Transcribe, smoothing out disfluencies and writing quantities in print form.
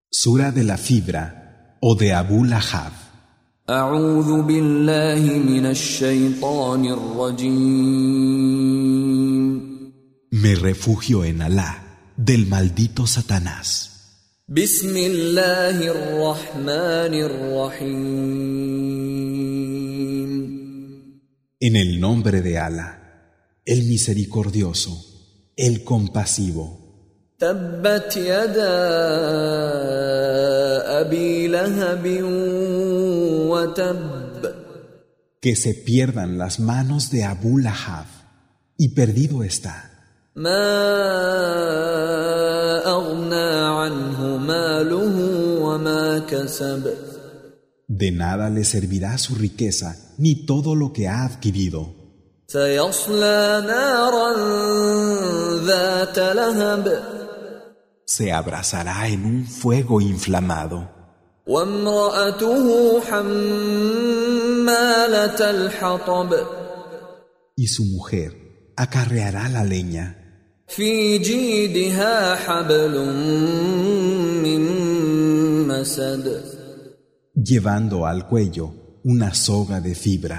Sura de la fibra o de Abu Lahab. أعوذ بالله من الشيطان الرجيم. Me refugio en Alá, del maldito Satanás. بسم الله الرحمن الرحيم. En el nombre de Alá, el misericordioso, el compasivo. تبت يدا أبي لهب وتب. Que se pierdan las manos de Abu Lahab, y perdido está. ما أغنى عنه ماله وما كسب. De nada le servirá su riqueza ni todo lo que ha adquirido. سيصلى نارا ذات لهب. Se abrazará en un fuego inflamado. وامرأته حمالة الحطب. Y su mujer acarreará la leña. في جيدها حبل من مسد. Llevando al cuello una soga de fibra.